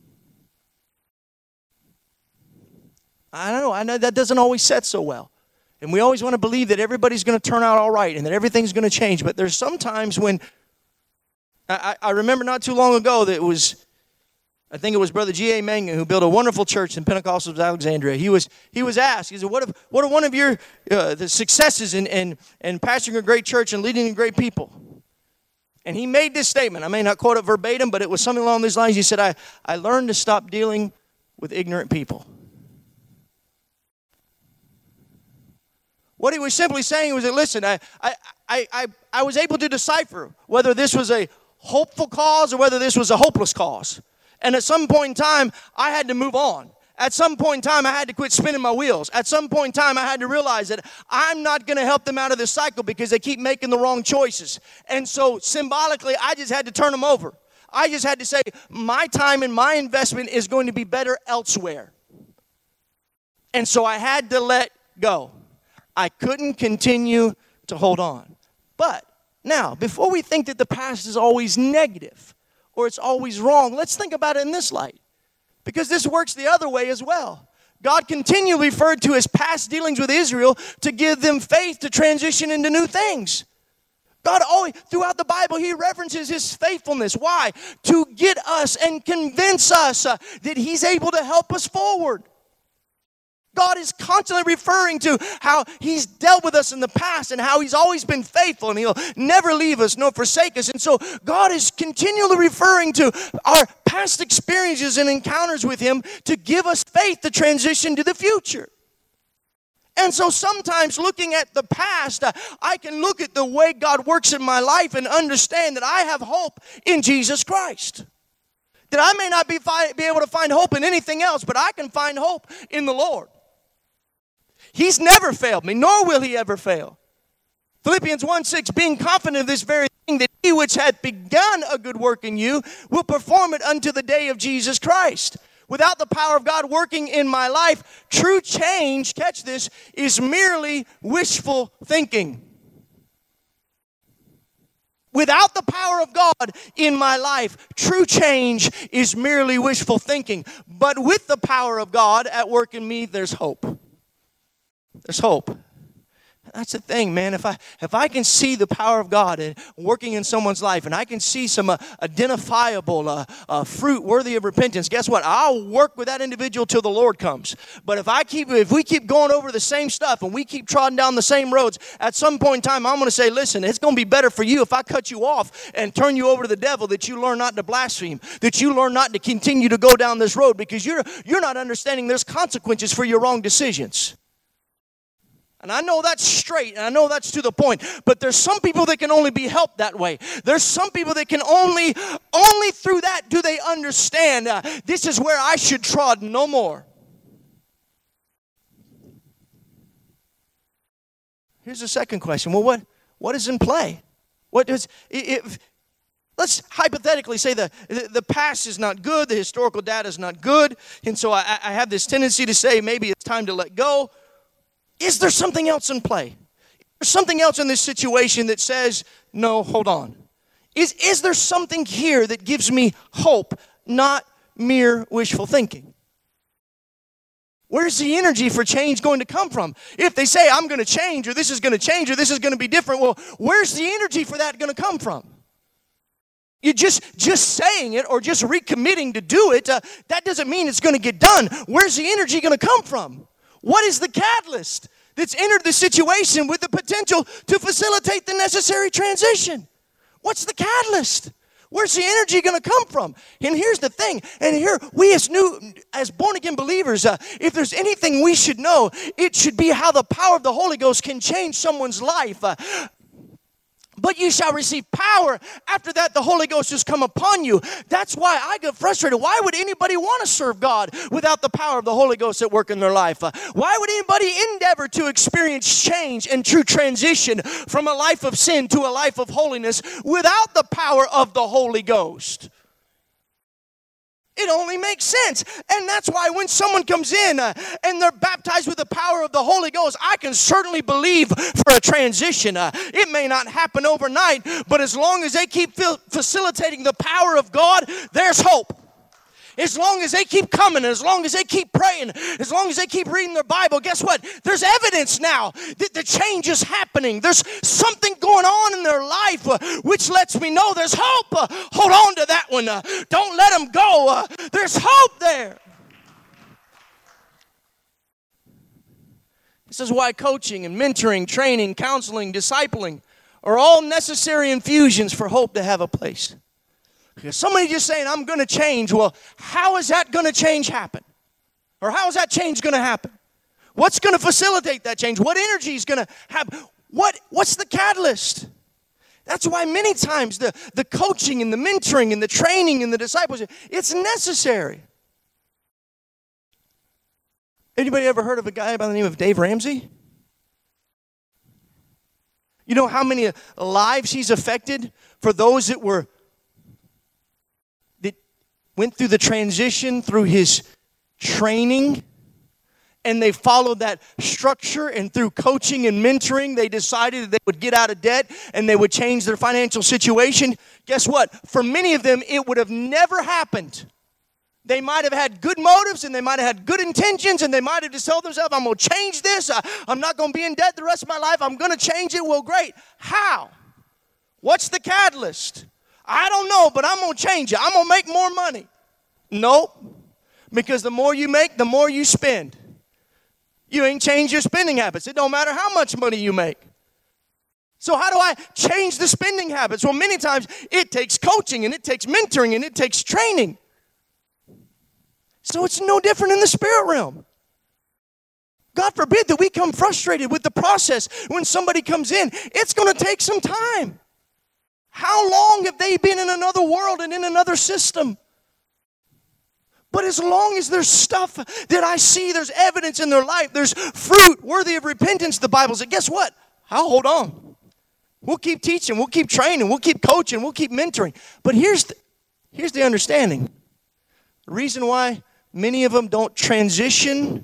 I don't know. I know that doesn't always set so well. And we always want to believe that everybody's going to turn out all right and that everything's going to change. But there's some times when, I, I remember not too long ago that it was, I think it was Brother G A Mangan who built a wonderful church in Pentecostals of Alexandria. He was he was asked, he said, what, if, what are one of your uh, the successes in, in, in pastoring a great church and leading great people? And he made this statement. I may not quote it verbatim, but it was something along these lines. He said, I, I learned to stop dealing with ignorant people. What he was simply saying was that, listen, I, I, I, I, I was able to decipher whether this was a hopeful cause or whether this was a hopeless cause. And at some point in time, I had to move on. At some point in time, I had to quit spinning my wheels. At some point in time, I had to realize that I'm not going to help them out of this cycle because they keep making the wrong choices. And so symbolically, I just had to turn them over. I just had to say, my time and my investment is going to be better elsewhere. And so I had to let go. I couldn't continue to hold on. But now, before we think that the past is always negative or it's always wrong, let's think about it in this light. Because this works the other way as well. God continually referred to his past dealings with Israel to give them faith to transition into new things. God always, throughout the Bible, he references his faithfulness. Why? To get us and convince us uh, that he's able to help us forward. God is constantly referring to how he's dealt with us in the past and how he's always been faithful and he'll never leave us nor forsake us. And so God is continually referring to our past experiences and encounters with him to give us faith to transition to the future. And so sometimes looking at the past, uh, I can look at the way God works in my life and understand that I have hope in Jesus Christ. That I may not be, fi- be able to find hope in anything else, but I can find hope in the Lord. He's never failed me, nor will he ever fail. Philippians one six, being confident of this very thing, that he which hath begun a good work in you will perform it unto the day of Jesus Christ. Without the power of God working in my life, true change, catch this, is merely wishful thinking. Without the power of God in my life, true change is merely wishful thinking. But with the power of God at work in me, there's hope. There's hope. That's the thing, man. If I if I can see the power of God working in someone's life, and I can see some uh, identifiable uh, uh, fruit worthy of repentance, guess what? I'll work with that individual till the Lord comes. But if I keep, if we keep going over the same stuff and we keep trotting down the same roads, at some point in time, I'm going to say, listen, it's going to be better for you if I cut you off and turn you over to the devil, that you learn not to blaspheme, that you learn not to continue to go down this road, because you're you're not understanding there's consequences for your wrong decisions. And I know that's straight, and I know that's to the point. But there's some people that can only be helped that way. There's some people that can only, only through that do they understand, uh, this is where I should trod no more. Here's the second question. Well, what, what is in play? What does, if, let's hypothetically say the, the, the past is not good, the historical data is not good, and so I, I have this tendency to say maybe it's time to let go. Is there something else in play? Is there something else in this situation that says, no, hold on? Is, is there something here that gives me hope, not mere wishful thinking? Where's the energy for change going to come from? If they say, I'm going to change, or this is going to change, or this is going to be different, well, where's the energy for that going to come from? You just, just saying it or just recommitting to do it, uh, that doesn't mean it's going to get done. Where's the energy going to come from? What is the catalyst that's entered the situation with the potential to facilitate the necessary transition? What's the catalyst? Where's the energy going to come from? And here's the thing, and here we as new, as born-again believers, uh, if there's anything we should know, it should be how the power of the Holy Ghost can change someone's life. Uh, But you shall receive power. After that, the Holy Ghost has come upon you. That's why I get frustrated. Why would anybody want to serve God without the power of the Holy Ghost at work in their life? Uh, why would anybody endeavor to experience change and true transition from a life of sin to a life of holiness without the power of the Holy Ghost? It only makes sense. And that's why when someone comes in uh, and they're baptized with the power of the Holy Ghost, I can certainly believe for a transition. Uh, it may not happen overnight, but as long as they keep fil- facilitating the power of God, there's hope. As long as they keep coming, as long as they keep praying, as long as they keep reading their Bible, guess what? There's evidence now that the change is happening. There's something going on in their life uh, which lets me know there's hope. Uh, hold on to that one. Uh, don't let them go. Uh, there's hope there. This is why coaching and mentoring, training, counseling, discipling are all necessary infusions for hope to have a place. Because somebody just saying, I'm going to change. Well, how is that going to change happen? Or how is that change going to happen? What's going to facilitate that change? What energy is going to happen? What, what's the catalyst? That's why many times the, the coaching and the mentoring and the training and the discipleship, it's necessary. Anybody ever heard of a guy by the name of Dave Ramsey? You know how many lives he's affected for those that were went through the transition through his training, and they followed that structure, and through coaching and mentoring, they decided that they would get out of debt and they would change their financial situation. Guess what? For many of them, it would have never happened. They might have had good motives, and they might have had good intentions, and they might have just told themselves, I'm going to change this. I, I'm not going to be in debt the rest of my life. I'm going to change it. Well, great. How? What's the catalyst? I don't know, but I'm going to change it. I'm going to make more money. Nope. Because the more you make, the more you spend. You ain't changed your spending habits. It don't matter how much money you make. So how do I change the spending habits? Well, many times it takes coaching, and it takes mentoring, and it takes training. So it's no different in the spirit realm. God forbid that we come frustrated with the process when somebody comes in. It's going to take some time. How long have they been in another world and in another system? But as long as there's stuff that I see, there's evidence in their life, there's fruit worthy of repentance, the Bible says, guess what? I'll hold on. We'll keep teaching, we'll keep training, we'll keep coaching, we'll keep mentoring. But here's the, here's the understanding. The reason why many of them don't transition,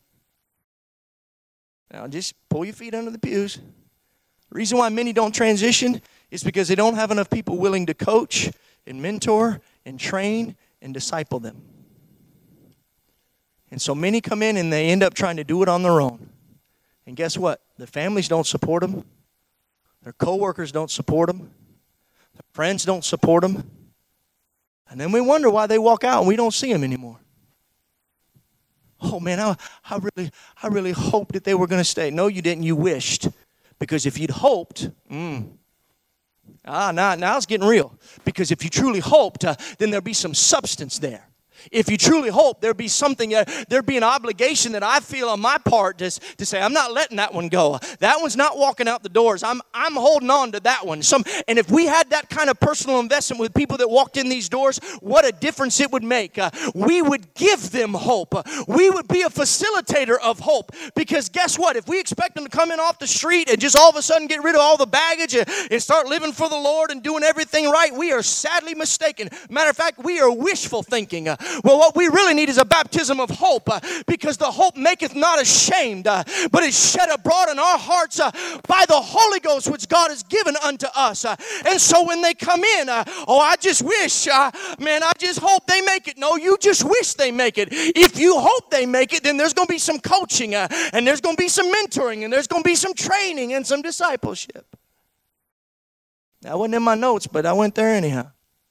now just pull your feet under the pews. The reason why many don't transition is because they don't have enough people willing to coach and mentor and train and disciple them. And so many come in and they end up trying to do it on their own. And guess what? The families don't support them. Their coworkers don't support them. Their friends don't support them. And then we wonder why they walk out and we don't see them anymore. Oh man, I, I really, I really hoped that they were going to stay. No, you didn't. You wished. Because if you'd hoped, mm, ah, now, now it's getting real. Because if you truly hoped, uh, then there'll be some substance there. If you truly hope, there'd be something, uh, there'd be an obligation that I feel on my part to, to say, I'm not letting that one go. That one's not walking out the doors. I'm I'm holding on to that one. Some, and if we had that kind of personal investment with people that walked in these doors, what a difference it would make. Uh, we would give them hope. Uh, we would be a facilitator of hope. Because guess what? If we expect them to come in off the street and just all of a sudden get rid of all the baggage and, and start living for the Lord and doing everything right, we are sadly mistaken. Matter of fact, we are wishful thinking. Uh, well, what we really need is a baptism of hope, uh, because the hope maketh not ashamed, uh, but is shed abroad in our hearts uh, by the Holy Ghost, which God has given unto us. Uh, and so when they come in, uh, oh, I just wish, uh, man, I just hope they make it. No, you just wish they make it. If you hope they make it, then there's going to be some coaching, uh, and there's going to be some mentoring, and there's going to be some training and some discipleship. That wasn't in my notes, but I went there anyhow.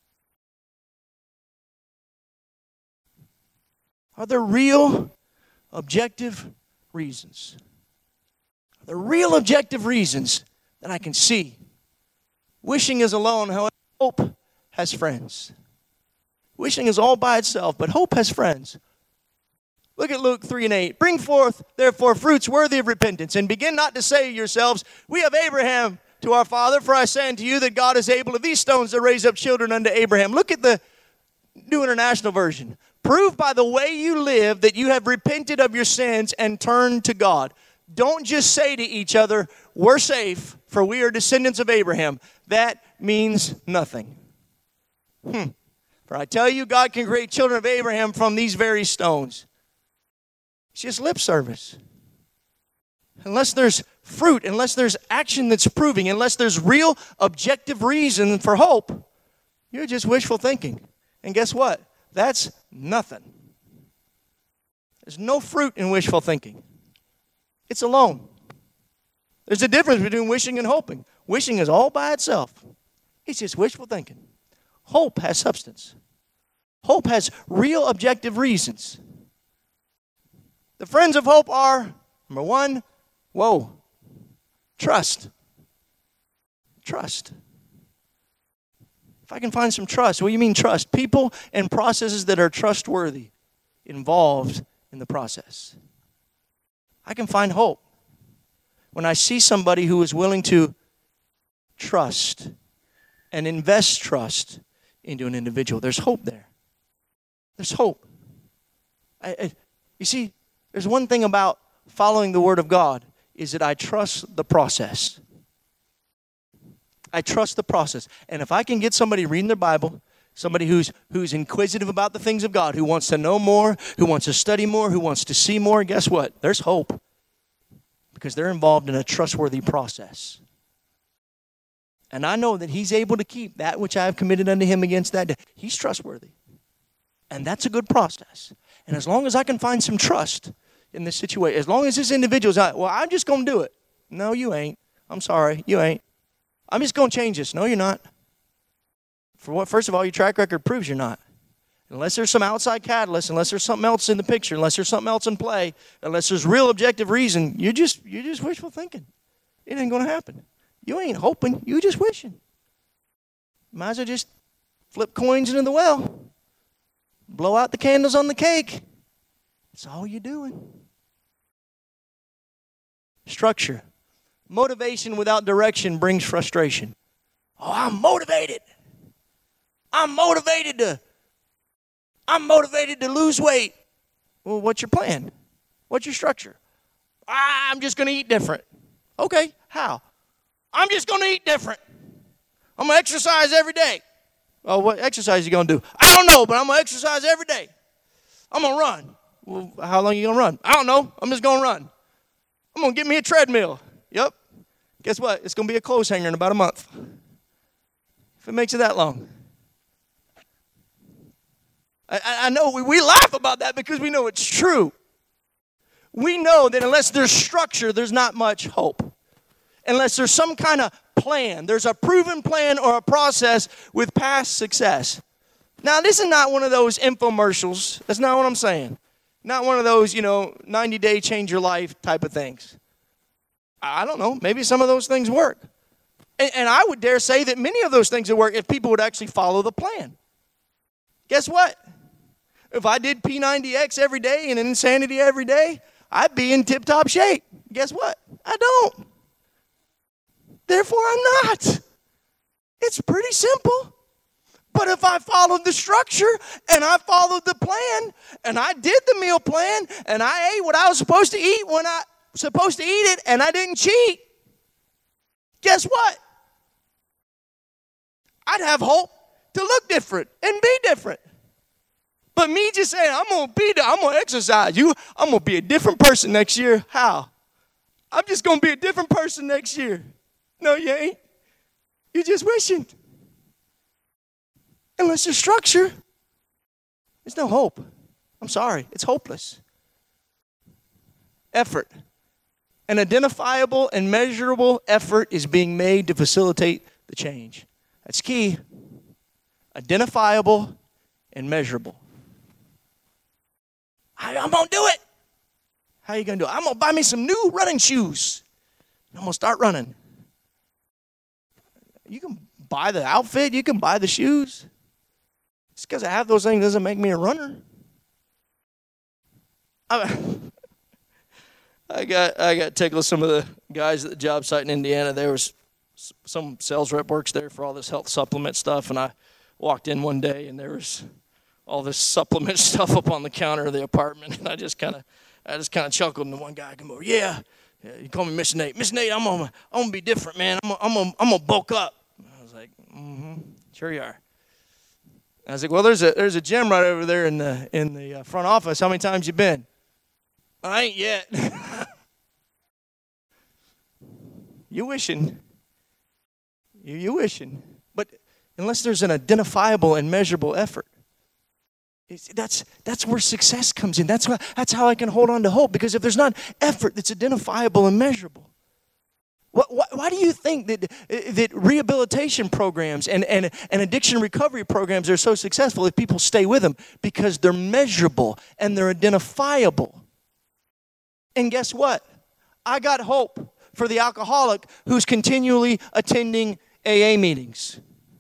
Are there real, objective reasons? Are there real, objective reasons that I can see? Wishing is alone, however, hope has friends. Wishing is all by itself, but hope has friends. Look at Luke three and eight. Bring forth, therefore, fruits worthy of repentance, and begin not to say to yourselves, we have Abraham to our father, for I say unto you that God is able of these stones to raise up children unto Abraham. Look at the New International Version. Prove by the way you live that you have repented of your sins and turned to God. Don't just say to each other, we're safe, for we are descendants of Abraham. That means nothing. Hmm. For I tell you, God can create children of Abraham from these very stones. It's just lip service. Unless there's fruit, unless there's action that's proving, unless there's real objective reason for hope, you're just wishful thinking. And guess what? That's nothing. There's no fruit in wishful thinking. It's alone. There's a difference between wishing and hoping. Wishing is all by itself. It's just wishful thinking. Hope has substance. Hope has real objective reasons. The friends of hope are, number one, whoa, trust. Trust. If I can find some trust, what do you mean trust? People and processes that are trustworthy involved in the process. I can find hope when I see somebody who is willing to trust and invest trust into an individual. There's hope there. There's hope. I, I, you see, there's one thing about following the Word of God is that I trust the process. I trust the process. And if I can get somebody reading their Bible, somebody who's who's inquisitive about the things of God, who wants to know more, who wants to study more, who wants to see more, guess what? There's hope. Because they're involved in a trustworthy process. And I know that he's able to keep that which I have committed unto him against that day. He's trustworthy. And that's a good process. And as long as I can find some trust in this situation, as long as this individual's not, well, I'm just going to do it. No, you ain't. I'm sorry, you ain't. I'm just going to change this. No, you're not. For what? First of all, your track record proves you're not. Unless there's some outside catalyst, unless there's something else in the picture, unless there's something else in play, unless there's real objective reason, you're just you're just wishful thinking. It ain't going to happen. You ain't hoping. You just wishing. Might as well just flip coins into the well. Blow out the candles on the cake. That's all you're doing. Structure. Motivation without direction brings frustration. Oh, I'm motivated. I'm motivated to, I'm motivated to lose weight. Well, what's your plan? What's your structure? Ah, I'm just going to eat different. Okay, how? I'm just going to eat different. I'm going to exercise every day. Oh, what exercise are you going to do? I don't know, but I'm going to exercise every day. I'm going to run. Well, how long are you going to run? I don't know. I'm just going to run. I'm going to get me a treadmill. Yep. Guess what? It's going to be a clothes hanger in about a month. If it makes it that long. I, I know we, we laugh about that because we know it's true. We know that unless there's structure, there's not much hope. Unless there's some kind of plan. There's a proven plan or a process with past success. Now, this is not one of those infomercials. That's not what I'm saying. Not one of those, you know, ninety-day change your life type of things. I don't know. Maybe some of those things work. And, and I would dare say that many of those things would work if people would actually follow the plan. Guess what? If I did P ninety X every day and insanity every day, I'd be in tip-top shape. Guess what? I don't. Therefore, I'm not. It's pretty simple. But if I followed the structure and I followed the plan and I did the meal plan and I ate what I was supposed to eat when I was supposed to eat it and I didn't cheat, guess what? I'd have hope to look different and be different. But me just saying, I'm gonna be, I'm gonna exercise. You, I'm gonna be a different person next year. How? I'm just gonna be a different person next year. No, you ain't. You're just wishing. Unless there's structure, there's no hope. I'm sorry, it's hopeless. Effort. An identifiable and measurable effort is being made to facilitate the change. That's key. Identifiable and measurable. I, I'm going to do it. How are you going to do it? I'm going to buy me some new running shoes. I'm going to start running. You can buy the outfit. You can buy the shoes. Just because I have those things doesn't make me a runner. I, I got I got tickled. Some of the guys at the job site in Indiana, there was some sales rep works there for all this health supplement stuff, and I walked in one day and there was all this supplement stuff up on the counter of the apartment, and I just kind of I just kind of chuckled, and the one guy came over, yeah, yeah, you call me Mister Nate. Mister Nate, I'm gonna I'm gonna be different, man. I'm gonna, I'm gonna, I'm gonna bulk up. I was like, mm-hmm, sure you are. I was like, well, there's a there's a gym right over there in the in the front office. How many times you been? I ain't yet. You wishing. You you wishing. But unless there's an identifiable and measurable effort, it's, that's that's where success comes in. That's why, that's how I can hold on to hope. Because if there's not effort that's identifiable and measurable, what, why, why do you think that that rehabilitation programs and, and, and addiction recovery programs are so successful if people stay with them? Because they're measurable and they're identifiable. And guess what? I got hope for the alcoholic who's continually attending A A meetings.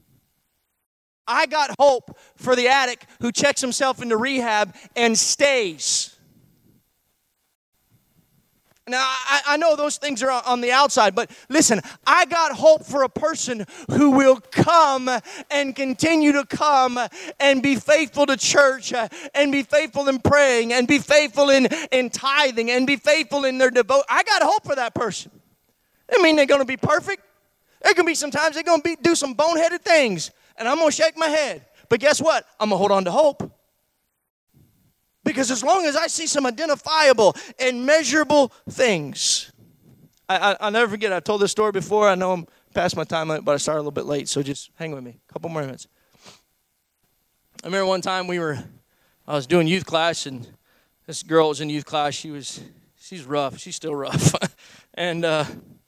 I got hope for the addict who checks himself into rehab and stays. Now, I, I know those things are on the outside, but listen, I got hope for a person who will come and continue to come and be faithful to church uh, and be faithful in praying and be faithful in, in tithing and be faithful in their devotion. I got hope for that person. I mean, they're going to be perfect. There can be some times they're going to be, do some boneheaded things, and I'm going to shake my head. But guess what? I'm going to hold on to hope. Because as long as I see some identifiable and measurable things, I, I, I'll never forget, I've told this story before. I know I'm past my time limit, but I started a little bit late, so just hang with me. A couple more minutes. I remember one time we were, I was doing youth class, and this girl was in youth class. She was, she's rough. She's still rough. and uh,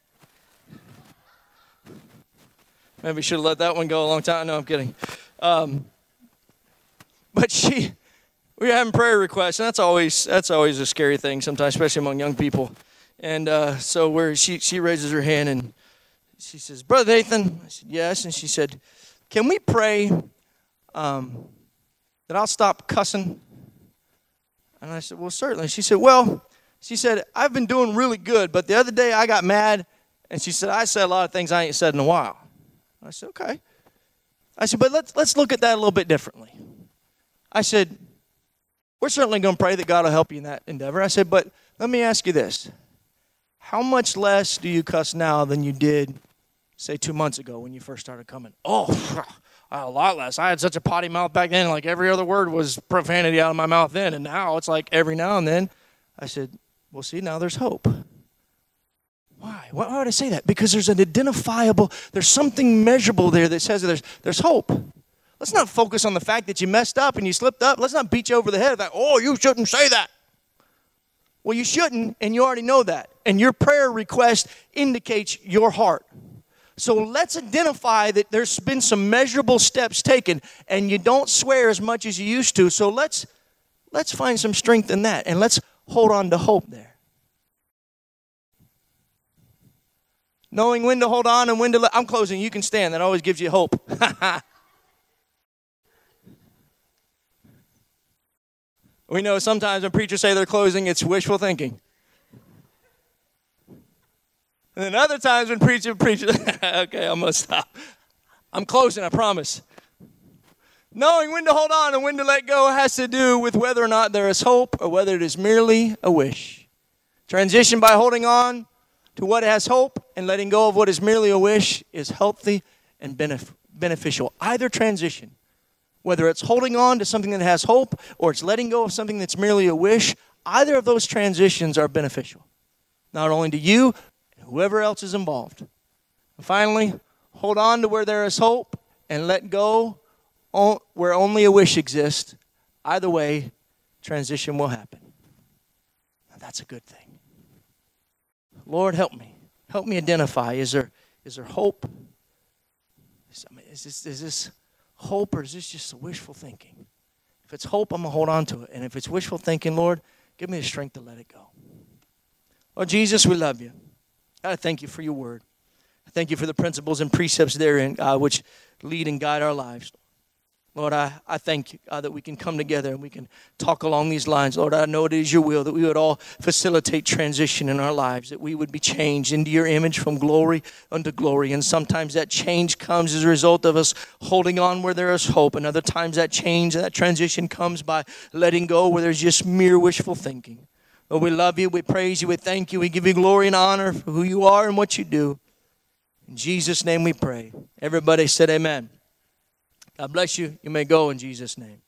maybe should have let that one go a long time. No, I'm kidding. Um, but she... We were having prayer requests, and that's always that's always a scary thing sometimes, especially among young people. And uh, so where she she raises her hand and she says, "Brother Nathan," I said, "Yes," and she said, "Can we pray um, that I'll stop cussing?" And I said, "Well, certainly." She said, "Well," she said, "I've been doing really good, but the other day I got mad," and she said, "I said a lot of things I ain't said in a while." I said, "Okay." I said, "But let's let's look at that a little bit differently." I said, "We're certainly going to pray that God will help you in that endeavor." I said, "But let me ask you this. How much less do you cuss now than you did, say, two months ago when you first started coming?" "Oh, a lot less. I had such a potty mouth back then, like every other word was profanity out of my mouth then, and now it's like every now and then." I said, "Well, see, now there's hope." Why? Why would I say that? Because there's an identifiable, there's something measurable there that says there's there's hope. Let's not focus on the fact that you messed up and you slipped up. Let's not beat you over the head with that. "Oh, you shouldn't say that." Well, you shouldn't, and you already know that. And your prayer request indicates your heart. So let's identify that there's been some measurable steps taken, and you don't swear as much as you used to. So let's let's find some strength in that, and let's hold on to hope there. Knowing when to hold on and when to let. I'm closing. You can stand. That always gives you hope. We know sometimes when preachers say they're closing, it's wishful thinking. And then other times when preachers, preachers, okay, I'm going to stop. I'm closing, I promise. Knowing when to hold on and when to let go has to do with whether or not there is hope or whether it is merely a wish. Transition by holding on to what has hope and letting go of what is merely a wish is healthy and benef- beneficial. Either transition, whether it's holding on to something that has hope or it's letting go of something that's merely a wish, either of those transitions are beneficial. Not only to you, whoever else is involved. And finally, hold on to where there is hope and let go where only a wish exists. Either way, transition will happen. Now, that's a good thing. Lord, help me. Help me identify. Is there, is there hope? Is, I mean, is, this, is this hope or is this just wishful thinking? If it's hope, I'm going to hold on to it. And if it's wishful thinking, Lord, give me the strength to let it go. Lord Jesus, we love you. God, I thank you for your word. I thank you for the principles and precepts therein, God, which lead and guide our lives. Lord, I, I thank you, God, that we can come together and we can talk along these lines. Lord, I know it is your will that we would all facilitate transition in our lives, that we would be changed into your image from glory unto glory. And sometimes that change comes as a result of us holding on where there is hope. And other times that change, that transition comes by letting go where there's just mere wishful thinking. Lord, we love you, we praise you, we thank you, we give you glory and honor for who you are and what you do. In Jesus' name we pray. Everybody said amen. God bless you. You may go in Jesus' name.